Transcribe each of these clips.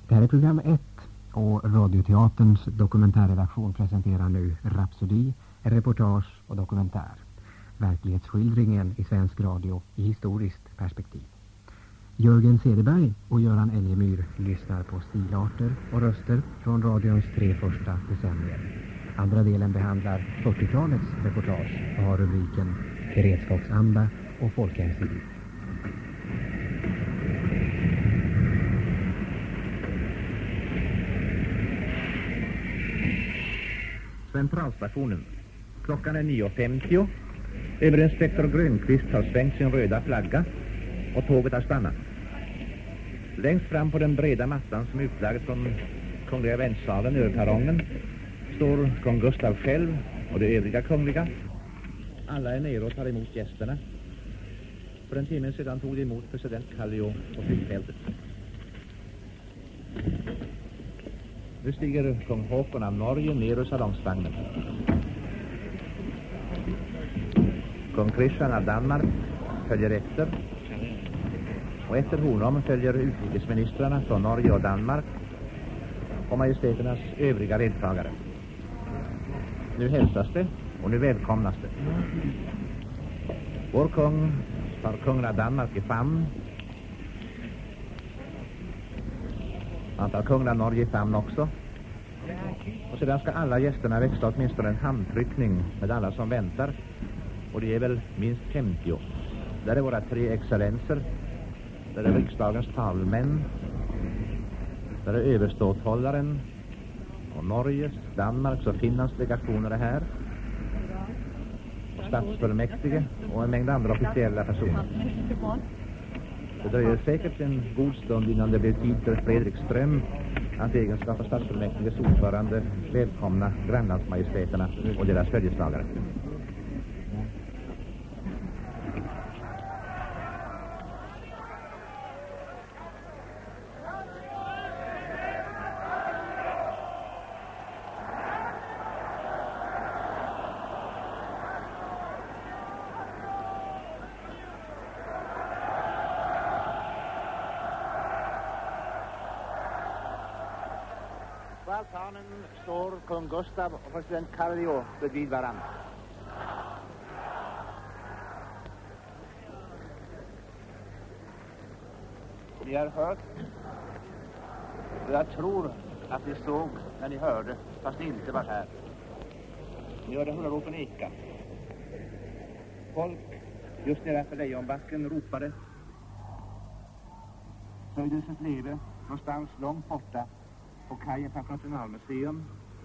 Det här är program 1 och Radioteaterns dokumentärredaktion presenterar nu Rhapsody, reportage och dokumentär. Verklighetsskildringen i svensk radio i historiskt perspektiv. Jörgen Cederberg och Göran Elgemyr lyssnar på stilarter och röster från radions 3 första decennier. Andra delen behandlar 40-talets reportage och har rubriken Beredskapsanda och folkhemsliv. Centralstationen. Klockan är 9:50. Överinspektor Grönqvist har svängt sin röda flagga och tåget har stannat. Längst fram på den breda mattan som är utlagd från Kungliga väntsalen över perrongen står kung Gustav själv och de övriga kungliga. Alla är nere och tar emot gästerna. För en timme sedan tog de emot president Kallio på flygfältet. Nu stiger kung Håkon av Norge ner ur salongsvagnen. Kung Christian av Danmark följer efter. Och efter honom följer utrikesministrarna från Norge och Danmark och majestäternas övriga deltagare. Nu hälsas det och nu välkomnas det. Vår kung tar kungen av Danmark i famn. Han tar kungen av Norge i famn också. Och sedan ska alla gästerna växla åtminstone en handtryckning med alla som väntar. Och det är väl minst 50. Där är våra 3 excellenser. Där är riksdagens talmän. Där är överståthållaren. Och Norges, Danmarks och Finlands delegationer är här. Statsfullmäktige och en mängd andra officiella personer. Det dröjer säkert en god stund innan det blir tid för Fredrik Ström att egenskap av statsfullmäktiges ordförande välkomna grannlandsmajestäterna och deras följeslagare. På altanen står kung Gustav och president Kallio bredvid varandra. Ni har hört, och jag tror att ni såg när ni hörde, fast ni inte var här. Ni hörde hurraropen eka. Folk just nedanför Lejonbacken ropade. Höjdes ett leve någonstans långt borta på kajen på Nationalmuseum.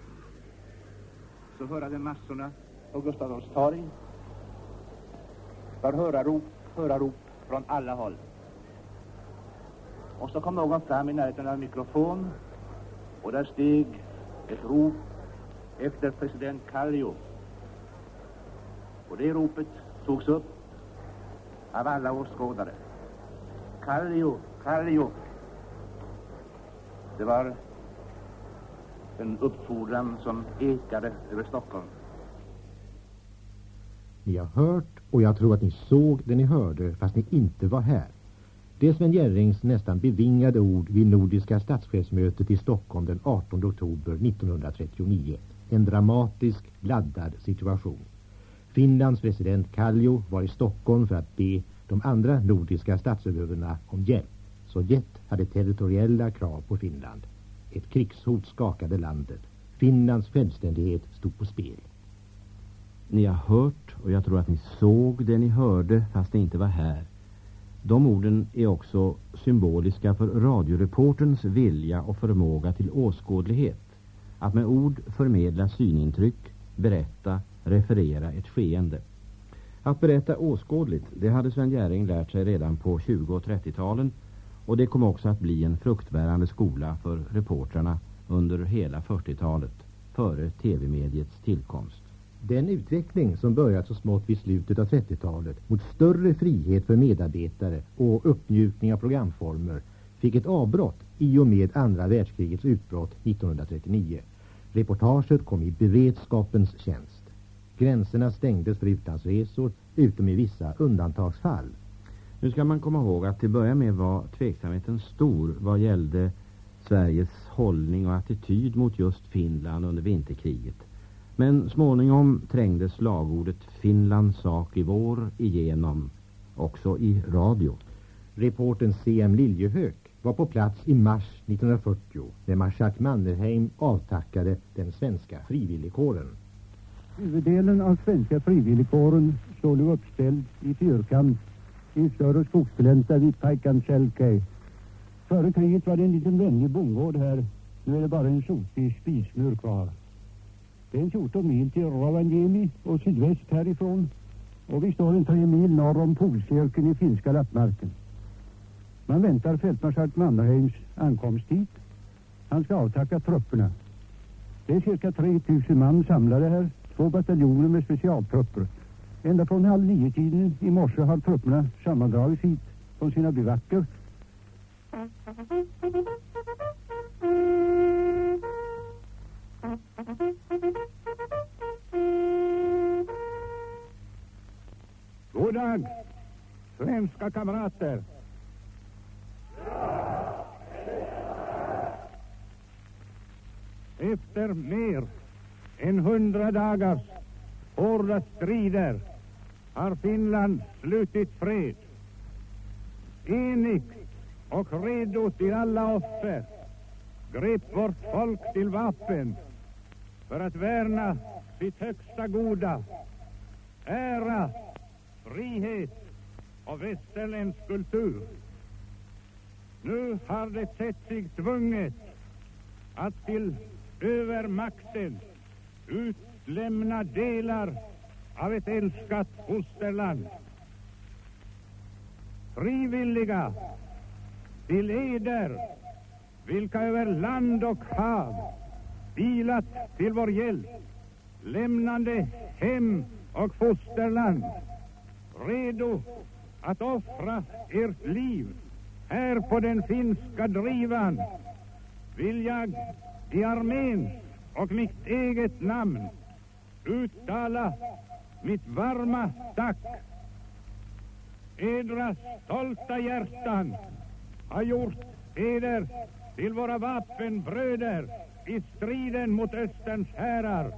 Så hörde massorna på Gustav Adolfs torg. Var hörarop från alla håll. Och så kom någon fram i närheten av en mikrofon. Och där steg ett rop efter president Kallio. Och det ropet togs upp av alla åskådare. Kallio, Kallio. Det var en uppfordran som ekade över Stockholm. Ni har hört och jag tror att ni såg det ni hörde fast ni inte var här. Det är Sven Jerrings nästan bevingade ord vid Nordiska statschefsmötet i Stockholm den 18 oktober 1939. En dramatisk, laddad situation. Finlands president Kallio var i Stockholm för att be de andra nordiska statsöverhuvudena om hjälp. Sovjet hade territoriella krav på Finland. Ett krigshot skakade landet. Finlands självständighet stod på spel. Ni har hört och jag tror att ni såg det ni hörde fast ni inte var här. De orden är också symboliska för radioreporterns vilja och förmåga till åskådlighet. Att med ord förmedla synintryck, berätta, referera ett skeende. Att berätta åskådligt, det hade Sven Jerring lärt sig redan på 20- och 30-talen. Och det kom också att bli en fruktbärande skola för reportrarna under hela 40-talet, före tv-mediets tillkomst. Den utveckling som börjat så smått vid slutet av 30-talet mot större frihet för medarbetare och uppmjukning av programformer fick ett avbrott i och med andra världskrigets utbrott 1939. Reportaget kom i beredskapens tjänst. Gränserna stängdes för utlandsresor utom i vissa undantagsfall. Nu ska man komma ihåg att till börja med var tveksamheten stor vad gällde Sveriges hållning och attityd mot just Finland under vinterkriget. Men småningom trängde slagordet Finlands sak i vår igenom, också i radio. Reportern C.M. Liljehög var på plats i mars 1940 när Marskalk Mannerheim avtackade den svenska frivilligkåren. Huvuddelen av svenska frivilligkåren står nu uppställd i fyrkant i en större skogsglänta vid Paikanselkäi. Före kriget var det en liten vänlig bondgård här. Nu är det bara en sotig spismur kvar. Det är en 14 mil till Rovaniemi och sydväst härifrån. Och vi står en 3 mil norr om polcirkeln i finska lappmarken. Man väntar fältmarskalk Mannerheims ankomst hit. Han ska avtacka trupperna. Det är cirka 3000 man samlade här. 2 bataljoner med specialtrupper. Ända från 8:30 i morse har trupperna sammandragits hit från sina bivacker. God dag, svenska kamrater. Efter mer än 100 dagars hårda strider har Finland slutit fred. Enigt och redo till alla offer grep vårt folk till vapen för att värna sitt högsta goda, ära, frihet och västerländsk kultur. Nu har det sett sig tvunget att till övermakten utlämna delar av ett älskat fosterland. Frivilliga till eder, vilka över land och hav bilat till vår hjälp, lämnande hem och fosterland, redo att offra ert liv här på den finska drivan, vill jag i armén och mitt eget namn uttala mitt varma tack. Edra stolta hjärtan har gjort eder till våra vapenbröder i striden mot Österns härar.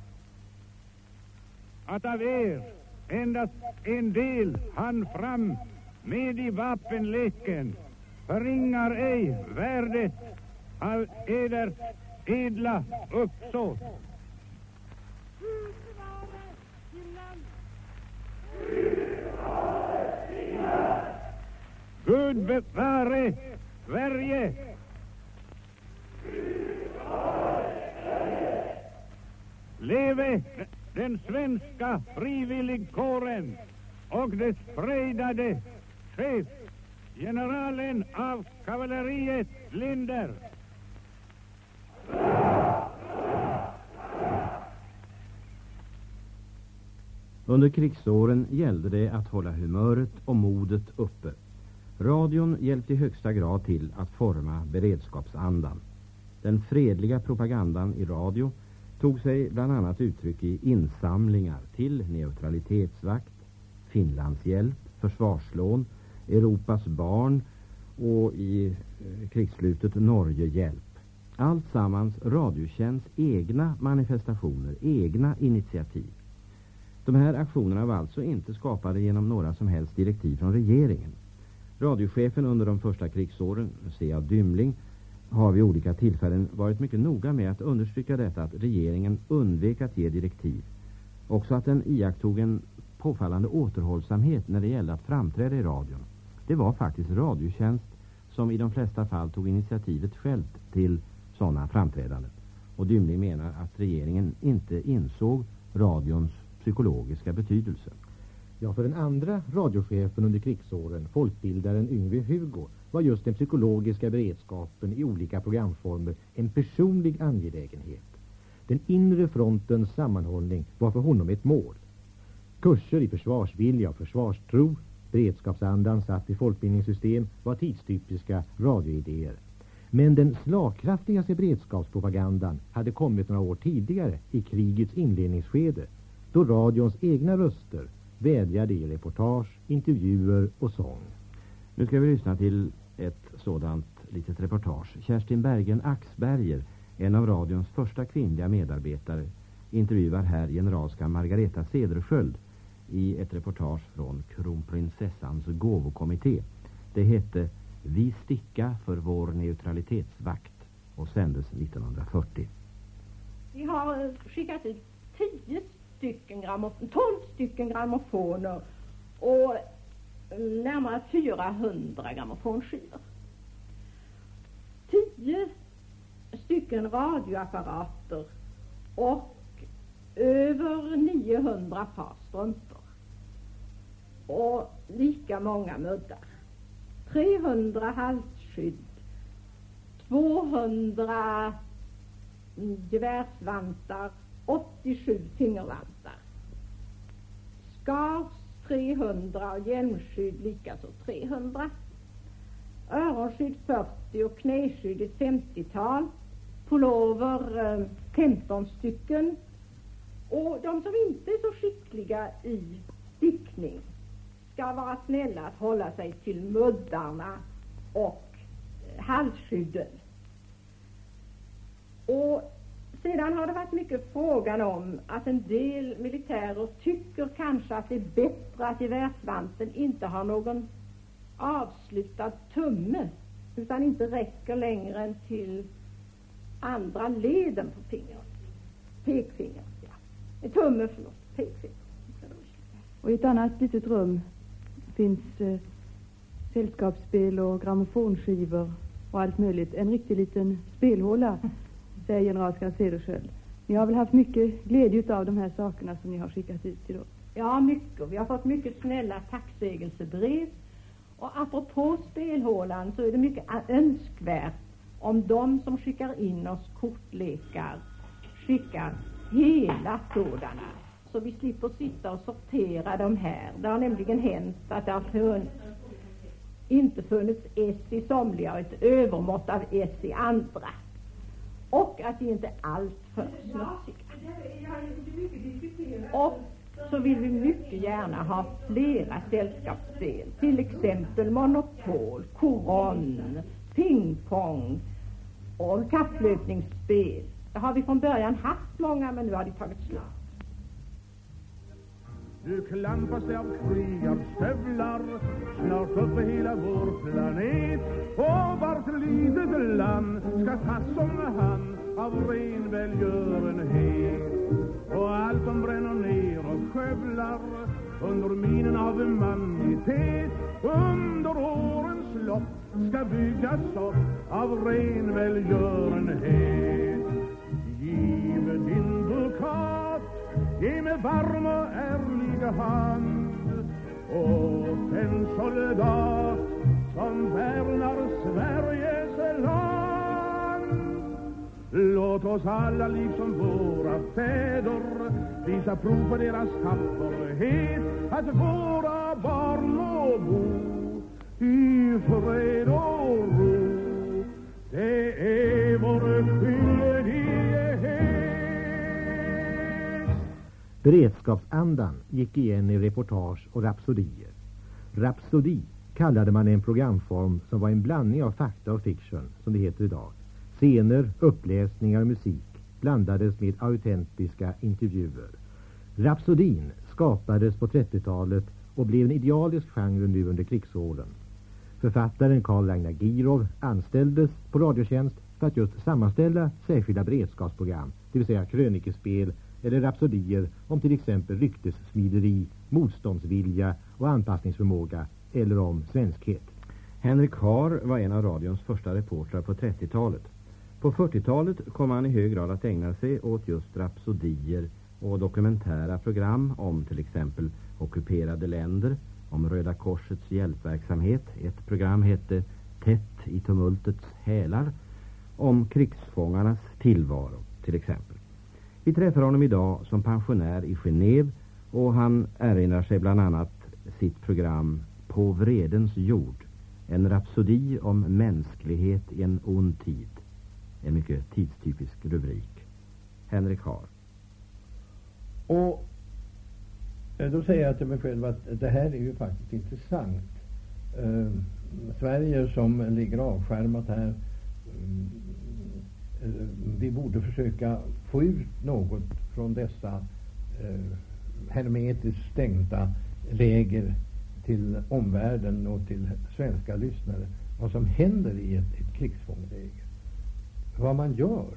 Att av er endast en del hann fram med i vapenleken förringar ej värdet av eders edla uppsåt. Gud bevare Sverige! Leve den svenska frivilligkåren och dess frejdade chef, generalen av kavalleriet Linder. Under krigsåren gällde det att hålla humöret och modet uppe. Radion hjälpte i högsta grad till att forma beredskapsandan. Den fredliga propagandan i radio tog sig bland annat uttryck i insamlingar till neutralitetsvakt, Finlands hjälp, försvarslån, Europas barn och i krigsslutet Norge hjälp. Allt sammans Radiotjänsts egna manifestationer, egna initiativ. De här aktionerna var alltså inte skapade genom några som helst direktiv från regeringen. Radiochefen under de första krigsåren, C.A. Dymling, har vid olika tillfällen varit mycket noga med att understryka detta, att regeringen undvek att ge direktiv. Också att den iakttog en påfallande återhållsamhet när det gällde att framträda i radion. Det var faktiskt Radiotjänst som i de flesta fall tog initiativet självt till sådana framträdanden. Och Dymling menar att regeringen inte insåg radions psykologiska betydelse. Ja, för den andra radiochefen under krigsåren, folkbildaren Yngve Hugo, var just den psykologiska beredskapen i olika programformer en personlig angelägenhet. Den inre frontens sammanhållning var för honom ett mål. Kurser i försvarsvilja och försvarstro, beredskapsandan satt i folkbildningssystem var tidstypiska radioidéer. Men den slagkraftigaste beredskapspropagandan hade kommit några år tidigare i krigets inledningsskede, då radions egna röster vädjade i reportage, intervjuer och sång. Nu ska vi lyssna till ett sådant litet reportage. Kerstin Bergen Axberger, en av radions första kvinnliga medarbetare, intervjuar här generalska Margareta Cedersköld i ett reportage från Kronprinsessans gåvokommitté. Det hette Vi sticka för vår neutralitetsvakt och sändes 1940. Vi har skickat ut 12 stycken grammofoner och närmare 400 grammofonskivor. 10 stycken radioapparater och över 900 par strumpor. Och lika många muddar. 300 halsskydd, 200 gevärsvantar, 87 fingervantar. Skars 300 och hjälmskydd likaså 300. Öronskydd 40 och knäskydd ett 50-tal. Pullover 15 stycken. Och de som inte är så skickliga i stickning ska vara snälla att hålla sig till muddarna och halsskydden. Och sedan har det varit mycket frågan om att en del militärer tycker kanske att det är bättre att gevärsvanten inte har någon avslutad tumme utan inte räcker längre än till andra leden på fingret. Pekfingret, ja. Tumme, förlåt, pekfinger. Och i ett annat litet rum finns sällskapsspel och grammofonskivor och allt möjligt. En riktig liten spelhåla, säger generalskriv Cedersköld. Ni har väl haft mycket glädje av de här sakerna som ni har skickat ut idag? Ja, mycket. Vi har fått mycket snälla tacksägelsebrev. Och apropå spelhålan så är det mycket önskvärt om de som skickar in oss kortlekar skickar hela sådana. Så vi slipper sitta och sortera dem här. Det har nämligen hänt att det har inte funnits S i somliga och ett övermått av S i andra. Och att de inte är allt för smutsiga. Och så vill vi mycket gärna ha flera sällskapsspel. Till exempel Monopol, Koron, pingpong och kapplöpningsspel. Det har vi från början haft många, men nu har de tagit slut. Du klampas av krigarstövlar snart uppe hela vår planet. Och vart litet land ska tas som hand av ren välgörenhet. Och allt som bränner ner och skövlar under minen av humanitet under årens lopp ska byggas upp av ren välgörenhet. Giv din dukat, ge mig varm och ärlig hand åt en soldat som värnar Sveriges land. Låt oss alla liksom våra fäder visa prov på deras tapperhet, att våra barn må bo i fred och ro. Det är vår skyldighet. Beredskapsandan gick igen i reportage och rapsodier. Rapsodi kallade man en programform som var en blandning av fakta och fiction, som det heter idag. Scener, uppläsningar och musik blandades med autentiska intervjuer. Rapsodin skapades på 30-talet och blev en idealisk genre nu under krigsåren. Författaren Karl Ragnar Girov anställdes på Radiotjänst för att just sammanställa särskilda beredskapsprogram, det vill säga krönikespel eller rapsodier om till exempel ryktessmideri, motståndsvilja och anpassningsförmåga eller om svenskhet. Henrik Haar var en av radions första reportrar på 30-talet. På 40-talet kom han i hög grad att ägna sig åt just rapsodier och dokumentära program om till exempel ockuperade länder, om Röda Korsets hjälpverksamhet. Ett program hette Tätt i tumultets hälar, om krigsfångarnas tillvaro till exempel. Vi träffar honom idag som pensionär i Genève och han erinrar sig bland annat sitt program På vredens jord. En rapsodi om mänsklighet i en ond tid. En mycket tidstypisk rubrik. Henrik Haar. Och då säger jag till mig själv att det här är ju faktiskt intressant. Sverige som ligger avskärmat här, vi borde försöka få ut något från dessa hermetiskt stängda läger till omvärlden och till svenska lyssnare. Vad som händer i ett krigsfångläger. Vad man gör.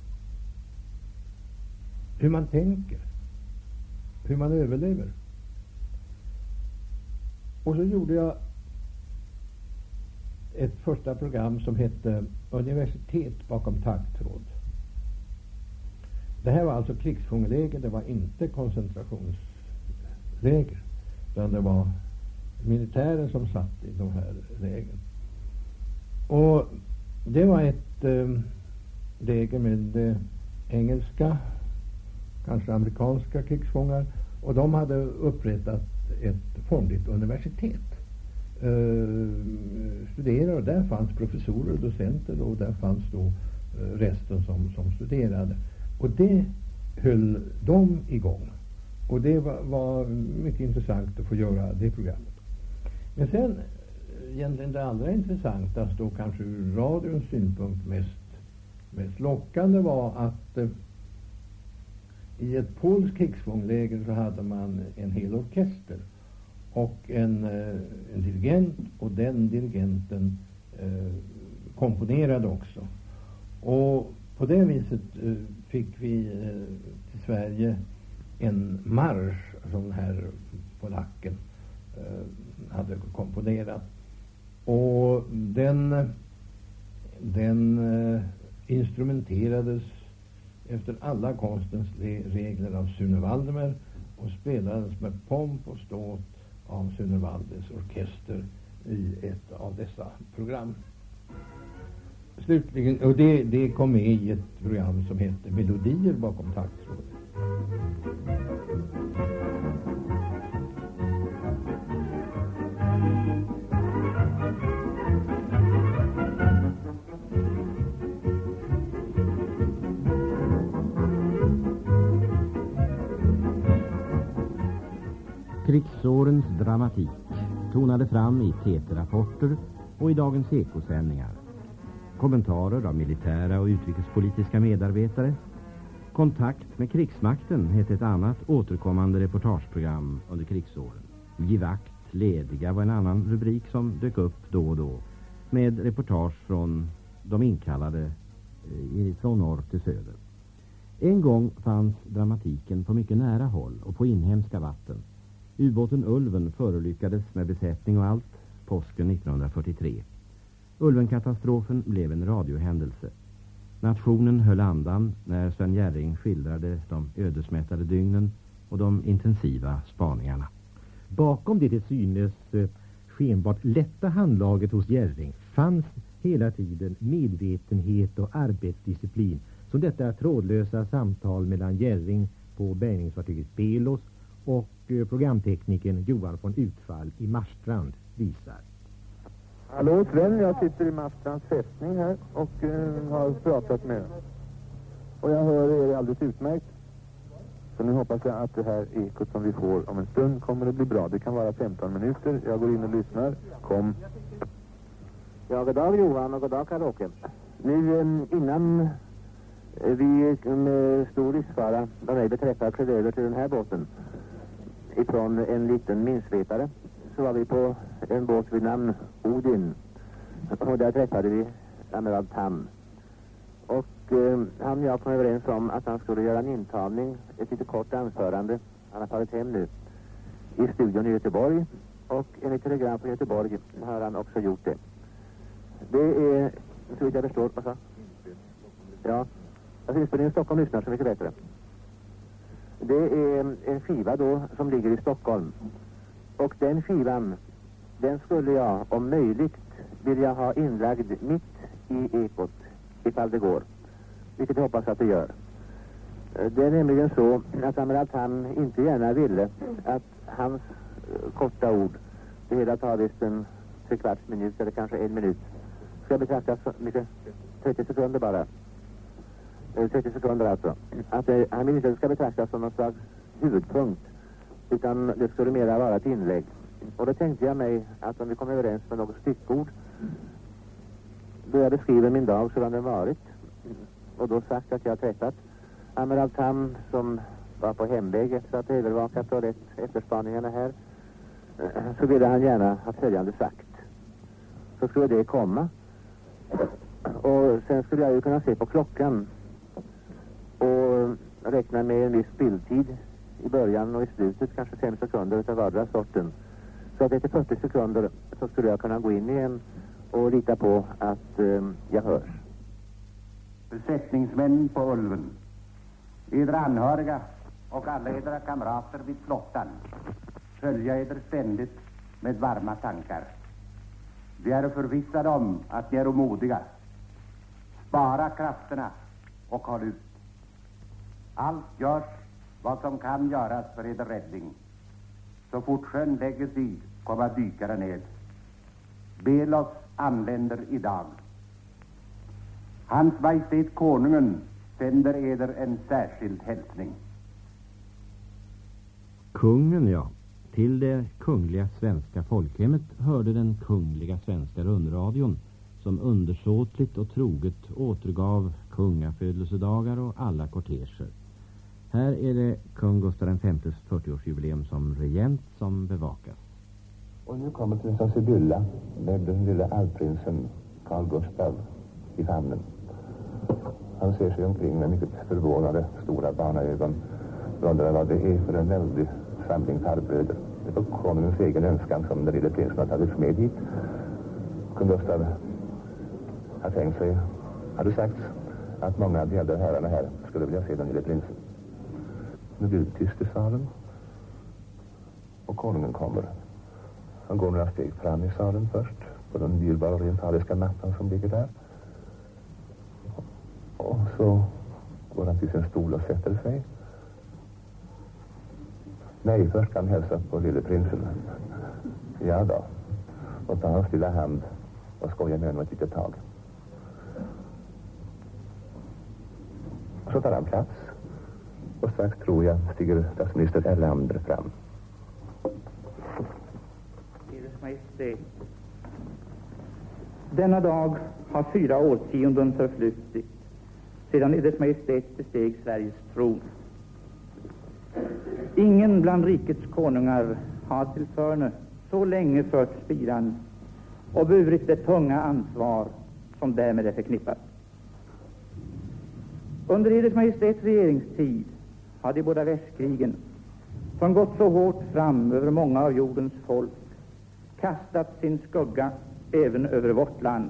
Hur man tänker. Hur man överlever. Och så gjorde jag ett första program som hette Universitet bakom taggtråd. Det här var alltså krigsfångläger, det var inte koncentrationsläger, utan det var militärer som satt i de här lägren. Och det var ett läger med engelska, kanske amerikanska krigsfångar, och de hade upprättat ett formligt universitet. Studerade, och där fanns professorer och docenter, och där fanns då resten som studerade. Och det höll de igång. Och det var mycket intressant att få göra det programmet. Men sen, egentligen det allra intressantaste och kanske ur radions synpunkt mest lockande var att i ett polskt krigsfångläger så hade man en hel orkester och en dirigent, och den dirigenten komponerade också. Och på det viset fick vi till Sverige en marsch som den här polacken hade komponerat. Och den instrumenterades efter alla konstens regler av Sune Waldemar och spelades med pomp och ståt av Sune Walders orkester i ett av dessa program. Slutligen, och det kom med i ett program som heter Melodier bakom taggtråd. Krigsårens dramatik tonade fram i TT-rapporter och i Dagens Eko-sändningar. Kommentarer av militära och utrikespolitiska medarbetare. Kontakt med krigsmakten hette ett annat återkommande reportageprogram under krigsåren. Givakt, lediga var en annan rubrik som dök upp då och då, med reportage från de inkallade från norr till söder. En gång fanns dramatiken på mycket nära håll och på inhemska vatten. Ubåten Ulven förolyckades med besättning och allt påsken 1943. Ulvenkatastrofen blev en radiohändelse. Nationen höll andan när Sven Jerring skildrade de ödesmättade dygnen och de intensiva spaningarna. Bakom det till synes skenbart lätta handlaget hos Jerring fanns hela tiden medvetenhet och arbetsdisciplin, som detta trådlösa samtal mellan Jerring på bärgningsfartyget Belos och programteknikern Johan von Utfall i Marstrand visar. Hallå Sven, jag sitter i Marstrands fästning här och har pratat med er. Och jag hör er alldeles utmärkt. Så nu hoppas jag att det här ekot som vi får om en stund kommer att bli bra. Det kan vara 15 minuter. Jag går in och lyssnar. Kom. Ja, god dag Johan och god dag Karl-Åke. Nu innan vi med stor livsfara vad mig beträffar klev över till den här båten ifrån en liten minsvetare, så var vi på en båt vid namn Odin, och där träffade vi amiral Tam, och han och jag kom överens om att han skulle göra en intagning, ett lite kort anförande. Han har tagit hem nu i studion i Göteborg, och enligt telegram från Göteborg har han också gjort det. Det är, så vitt jag förstår, vad sa? Ja, jag syns på din Stockholm lyssnar så mycket bättre. Det är en skiva då som ligger i Stockholm. Och den skivan, den skulle jag om möjligt vilja ha inlagd mitt i ekot, ifall det går. Vilket jag hoppas att det gör. Det är nämligen så att amiral Tam inte gärna ville att hans korta ord, det hela tar visst en 3/4 minut eller kanske 1 minut, ska betraktas som mycket 30 sekunder bara. 30 sekunder alltså. Att han vill inte att det ska betraktas som någon slags huvudpunkt, utan det skulle mera vara ett inlägg Och då tänkte jag mig att om vi kom överens med något styckord, då jag beskriver min dag sådan den varit, och då sagt att jag träffat Amiral Tam som var på hemväg efter att övervakat och rätt efterspaningarna här, så ville han gärna ha följande sagt. Så skulle det komma, och sen skulle jag ju kunna se på klockan och räkna med en viss spilltid i början och i slutet, kanske 5 sekunder utav vardera sorten. Så att efter 40 sekunder så skulle jag kunna gå in igen och lita på att jag hörs. Besättningsmän på Ulven, edra anhöriga och alla edra kamrater vid flottan, följa eder ständigt med varma tankar. Vi är förvissade om att ni är modiga. Spara krafterna och håll ut. Allt görs vad som kan göras för eder räddning. Så fort sjön lägger sig komma dykare ned. Belos anländer idag. Hans Majestät Konungen sänder eder en särskild hälsning. Kungen, ja. Till det kungliga svenska folkhemmet hörde den kungliga svenska rundradion som undersåtligt och troget återgav kungafödelsedagar och alla korteger. Här är det kung Gustav V's 40-årsjubileum som regent som bevakas. Och nu kommer prinsessan Sibylla med den lilla alprinsen Carl Gustav i famnen. Han ser sig omkring med mycket förvånade stora barnaögon och undrar vad det är för en väldig samling farbröder. Det var konungens egen önskan som den lille prinsen har tagits med hit. Kung Gustav har tänkt sig, hade sagt, att många av de äldre herrarna här skulle vilja se den lille prinsen. Nu blir det tyst i salen och konungen kommer. Han går några steg fram i salen först på den dyrbara orientaliska mattan som ligger där. Och så går han till sin stol och sätter sig. Nej, först kan han hälsa på lille prinsen. Ja då. Och ta hans lilla hand och skoja med honom ett litet tag. Så tar han plats. Och strax tror jag stiger statsminister Erlander fram. Eders Majestät. Denna dag har 4 årtionden förflutit sedan Eders Majestät besteg Sveriges tron. Ingen bland rikets konungar har tillförne så länge fört spiran och burit det tunga ansvar som därmed är förknippat. Under Eders Majestäts regeringstid har de båda världskrigen, som gått så hårt fram över många av jordens folk, kastat sin skugga även över vårt land.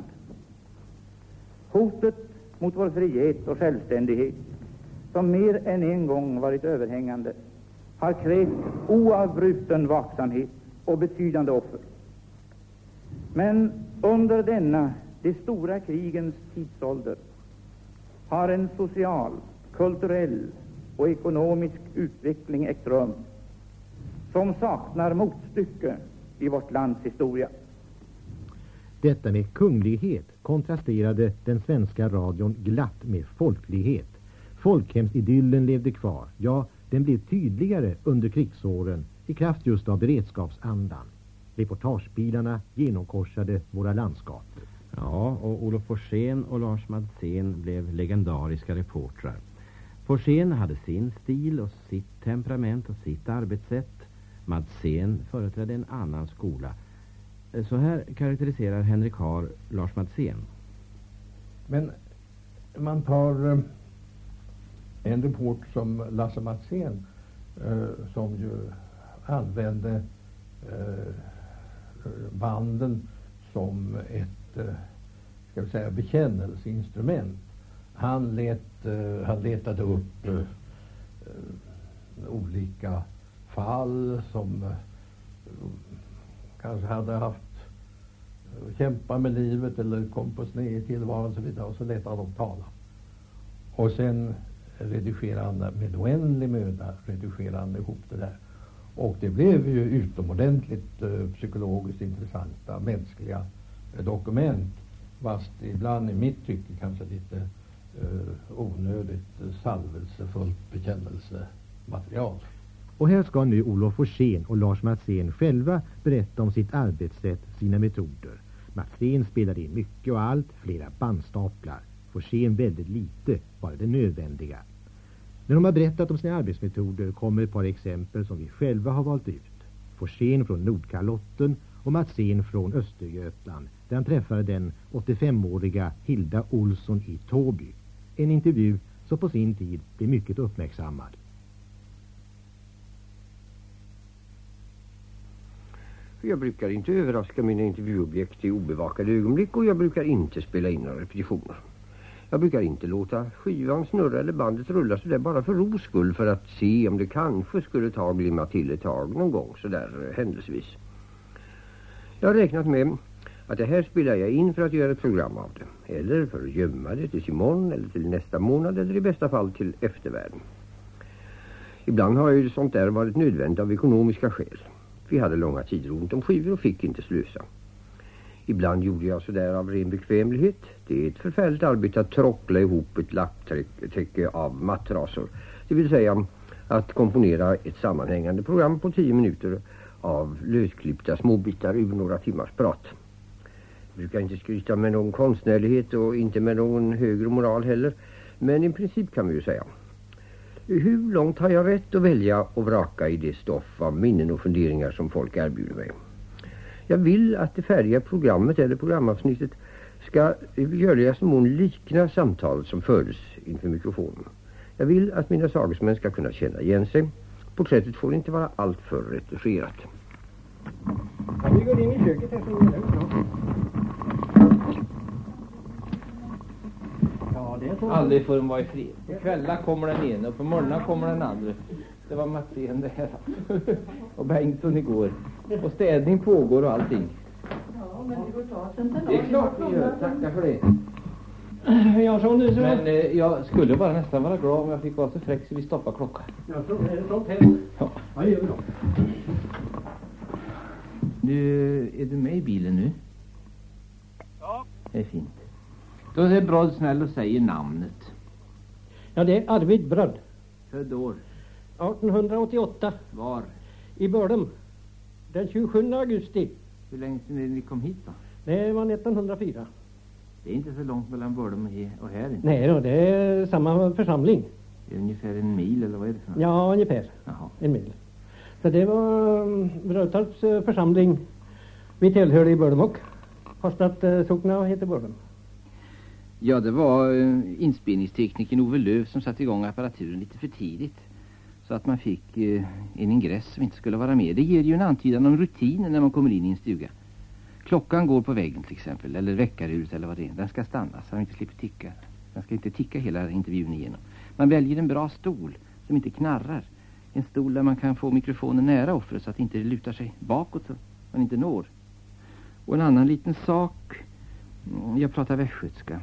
Hotet mot vår frihet och självständighet, som mer än en gång varit överhängande, har krävt oavbruten vaksamhet och betydande offer. Men under denna, de stora krigens tidsålder, har en social, kulturell och ekonomisk utveckling ägt rum som saknar motstycke i vårt lands historia. Detta med kunglighet kontrasterade den svenska radion glatt med folklighet. Folkhemsidyllen levde kvar. Ja, den blev tydligare under krigsåren i kraft just av beredskapsandan. Reportagebilarna genomkorsade våra landskap. Ja, och Olof Forsén och Lars Madsen blev legendariska reportrar. Forsén hade sin stil och sitt temperament och sitt arbetssätt. Madsen företrädde en annan skola. Så här karaktäriserar Henrik Har Lars Madsen. Men man tar en report som Lasse Madsen som ju använde banden som ett ska vi säga bekännelseinstrument. Han letade upp olika fall som kanske hade haft kämpa med livet eller kom på sned i tillvaron och så vidare, och så lät han dem tala. Och sen redigerade han med oändlig möda, redigerade han ihop det där. Och det blev ju utomordentligt psykologiskt intressanta mänskliga dokument, fast ibland i mitt tycke kanske lite onödigt salvelsefullt bekännelsematerial. Och här ska nu Olof Forsén och Lars Matzén själva berätta om sitt arbetssätt, sina metoder. Matzén spelade in mycket och allt, flera bandstaplar. Forsén väldigt lite, bara det nödvändiga. När de har berättat om sina arbetsmetoder kommer ett par exempel som vi själva har valt ut. Forsén från Nordkalotten och Matzén från Östergötland, där han träffade den 85-åriga Hilda Olsson i Tåby. En intervju som på sin tid blev mycket uppmärksammad. Jag brukar inte överraska mina intervjuobjekt i obevakade ögonblick och jag brukar inte spela in några repetitioner. Jag brukar inte låta skivan snurra eller bandet rulla så där bara för ros skull för att se om det kanske skulle glimma till ett tag någon gång så där händelsevis. Jag har räknat med att det här spelar jag in för att göra ett program av det. Eller för att gömma det tills imorgon eller till nästa månad eller i bästa fall till eftervärlden. Ibland har ju sånt där varit nödvändigt av ekonomiska skäl. Vi hade långa tider ont om skivor och fick inte slösa. Ibland gjorde jag så där av ren bekvämlighet. Det är ett förfärligt arbete att trockla ihop ett lapptäcke av mattrasor. Det vill säga att komponera ett sammanhängande program på 10 minuter av lösklippta småbitar ur några timmars prat. Jag brukar inte skryta med någon konstnärlighet och inte med någon högre moral heller. Men i princip kan vi ju säga. Hur långt har jag rätt att välja och vraka i det stoff av minnen och funderingar som folk erbjuder mig? Jag vill att det färdiga programmet eller programavsnittet ska i görligaste mån likna samtalet som fördes inför mikrofonen. Jag vill att mina sagesmän ska kunna känna igen sig. Porträttet får inte vara allt för retuscherat. Ja, vi går in i köket här så är det snart. Ja, det är så. Aldrig får de vara i fred. På kvällar kommer den ena och på morgonen kommer den andra. Det var Matzén det här. Och Bengtsson igår. Och städning pågår och allting. Ja, men det går ta sen. Det är klart vi gör. Tackar för det. Ja, så nu så. Men jag skulle bara nästan vara glad om jag fick vara så fräck så vi stoppar klockan. Ja, så är det sånt här. Ja. Ja, det gör vi då. Nu är du med i bilen nu? Ja. Det är fint. Då är det bra snäll och säger namnet. Ja, det är Arvid Bröd. Född år? 1888. Var? I Bördem. Den 27 augusti. Hur länge sedan ni kom hit då? Det var 1904. Det är inte så långt mellan Bördem och här inte? Nej då, det är samma församling. Det är ungefär en mil eller vad är det för något? Ja, ungefär. Jaha. En mil. Så det var Brötarps församling. Vi tillhörde i Bördem och fast att sockna heter Bördem. Ja, det var inspelningstekniken Ove Löv som satte igång apparaturen lite för tidigt. Så att man fick en ingress som inte skulle vara med. Det ger ju en antydan om rutinen när man kommer in i en stuga. Klockan går på väggen till exempel, eller väckarhuset eller vad det är. Den ska stanna så att man inte slipper ticka. Den ska inte ticka hela intervjun igenom. Man väljer en bra stol som inte knarrar. En stol där man kan få mikrofonen nära offret så att det inte lutar sig bakåt så man inte når. Och en annan liten sak, jag pratar västgötska.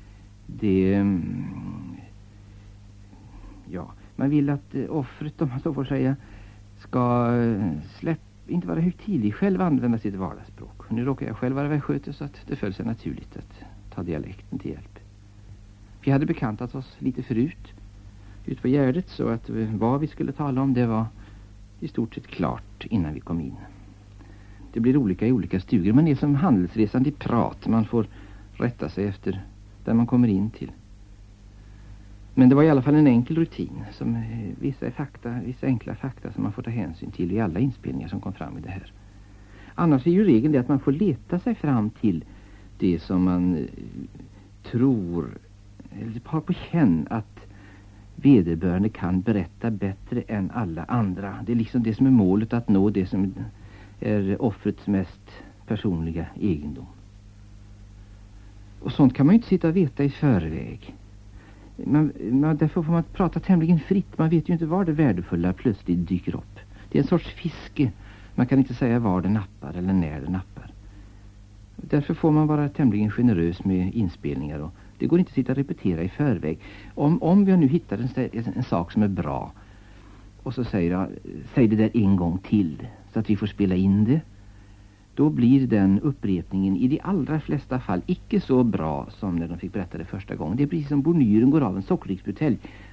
Man vill att offret, om man så får säga, ska inte vara högtidlig, själv använda sitt vardagsspråk. Nu råkar jag själv vara västgöte så att det föll sig naturligt att ta dialekten till hjälp. Vi hade bekantat oss lite förut ut på Gärdet så att vad vi skulle tala om det var i stort sett klart innan vi kom in. Det blir olika i olika stugor, men det är som handelsresande i prat. Man får rätta sig efter där man kommer in till. Men det var i alla fall en enkel rutin som vissa enkla fakta som man får ta hänsyn till i alla inspelningar som kom fram i det här. Annars är ju regeln det att man får leta sig fram till det som man tror eller har på känn att vederbörande kan berätta bättre än alla andra. Det är liksom det som är målet, att nå det som är offrets mest personliga egendom. Och sånt kan man ju inte sitta och veta i förväg. Därför får man prata tämligen fritt. Man vet ju inte var det värdefulla plötsligt dyker upp. Det är en sorts fiske. Man kan inte säga var det nappar eller när det nappar. Därför får man vara tämligen generös med inspelningar. Och det går inte att sitta och repetera i förväg. Om vi nu hittar en sak som är bra och så säger jag, säg det där en gång till så att vi får spela in det. Då blir den upprepningen i de allra flesta fall icke så bra som när de fick berätta det första gången. Det är precis som Bornyren går av en sockerriksbutelj.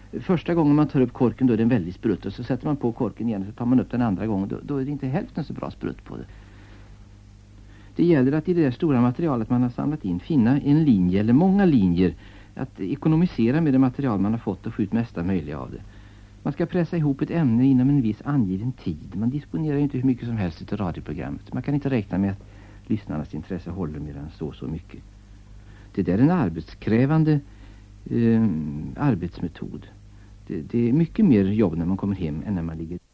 Första gången man tar upp korken då är det en väldigt sprutt, och så sätter man på korken igen och så tar man upp den andra gången. Då är det inte hälften så bra sprutt på det. Det gäller att i det där stora materialet man har samlat in finna en linje eller många linjer, att ekonomisera med det material man har fått och få ut mesta möjliga av det. Man ska pressa ihop ett ämne inom en viss angiven tid. Man disponerar ju inte hur mycket som helst till radioprogrammet. Man kan inte räkna med att lyssnarnas intresse håller mer än så mycket. Det där är en arbetskrävande arbetsmetod. Det är mycket mer jobb när man kommer hem än när man ligger